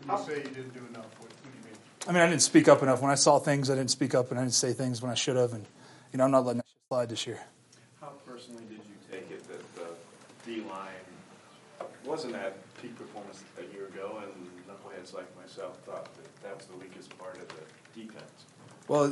When you say you didn't do enough, what do you mean? I mean, I didn't speak up enough. When I saw things, I didn't speak up, and I didn't say things when I should have. And, I'm not letting that shit slide this year. How personally did you take it that the D-line wasn't at peak performance a year ago, and knuckleheads like myself thought that was the weakest part of the defense? Well,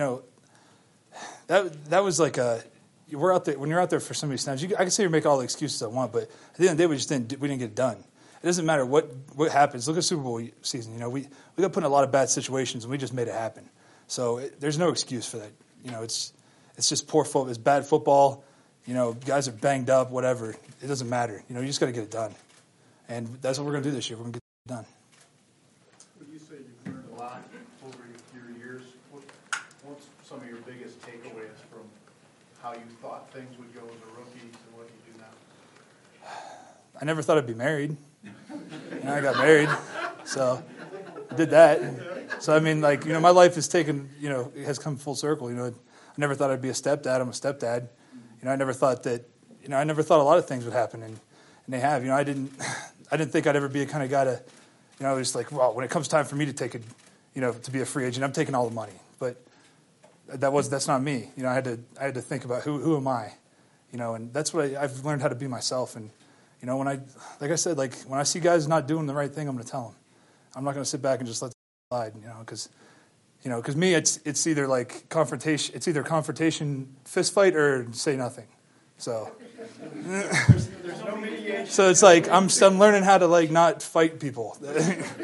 that was like we're out there when you're out there for so many snaps. I can say you make all the excuses I want, but at the end of the day, we didn't get it done. It doesn't matter what happens. Look at Super Bowl season. We got put in a lot of bad situations, and we just made it happen. So there's no excuse for that. It's just poor football. It's bad football. Guys are banged up. Whatever. It doesn't matter. You just got to get it done, and that's what we're going to do this year. We're going to get it done. Would you say you've learned a lot over your years? What's some of your biggest takeaways from how you thought things would go as a rookie to what you do now? I never thought I'd be married. I got married, so I did that. So I mean, my life has taken, it has come full circle. I never thought I'd be a stepdad. I'm a stepdad. I never thought that. I never thought a lot of things would happen, and they have. I didn't think I'd ever be a kind of guy to, just like, well, when it comes time for me to take to be a free agent, I'm taking all the money. But that's not me. I had to think about who am I, and that's what I've learned how to be myself. And when like I said, when I see guys not doing the right thing, I'm going to tell them. I'm not going to sit back and just let them slide, because me, it's either like confrontation. It's either confrontation, fist fight, or say nothing. So, there's no mediation. So it's like I'm learning how to not fight people. If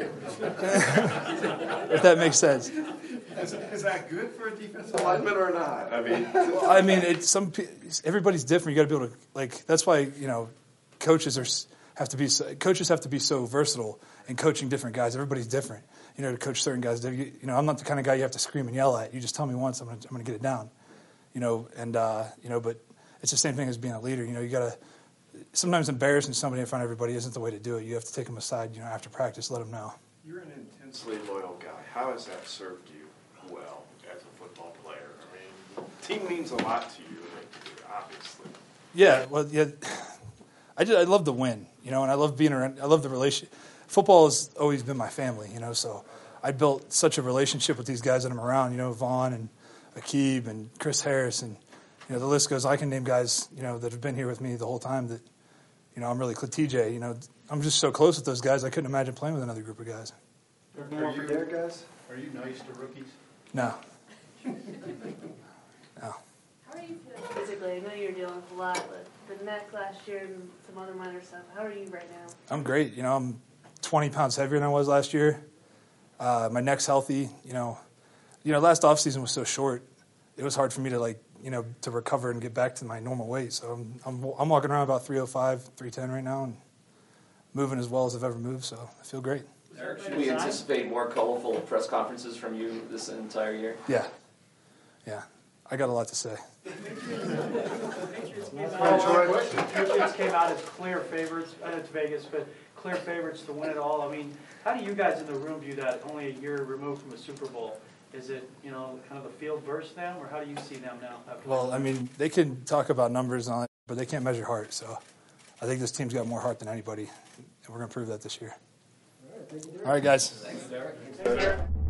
that makes sense. Is that good for a defensive lineman or not? I mean, everybody's different. You got to be able to That's why coaches have to be so versatile in coaching different guys. Everybody's different. To coach certain guys. I'm not the kind of guy you have to scream and yell at. You just tell me once, I'm going to get it down. But it's the same thing as being a leader. You got to sometimes embarrassing somebody in front of everybody isn't the way to do it. You have to take them aside. After practice, let them know. You're an intensely loyal guy. How has that served you well as a football player? Team means a lot to you, obviously. Yeah. Well, yeah. I love the win. And I love being around. I love the relationship. Football has always been my family, so I built such a relationship with these guys that I'm around, Vaughn and Aqib and Chris Harris, and, the list goes. I can name guys, that have been here with me the whole time that, I'm really TJ, I'm just so close with those guys, I couldn't imagine playing with another group of guys. Are you nice to rookies? No. No. How are you feeling physically? I know you're dealing with a lot with the neck last year and some other minor stuff. How are you right now? I'm great. I'm 20 pounds heavier than I was last year. My neck's healthy. Last offseason was so short. It was hard for me to to recover and get back to my normal weight. So I'm walking around about 305, 310 right now, and moving as well as I've ever moved. So I feel great. Should we anticipate more colorful press conferences from you this entire year? Yeah. I got a lot to say. Patriots came out as clear favorites. I know it's Vegas, but clear favorites to win it all. How do you guys in the room view that only a year removed from a Super Bowl? Is it, kind of the field versus them, or how do you see them now? Well, they can talk about numbers and all that, but they can't measure heart. So I think this team's got more heart than anybody, and we're going to prove that this year. All right, guys. Thanks, Derek. Take care.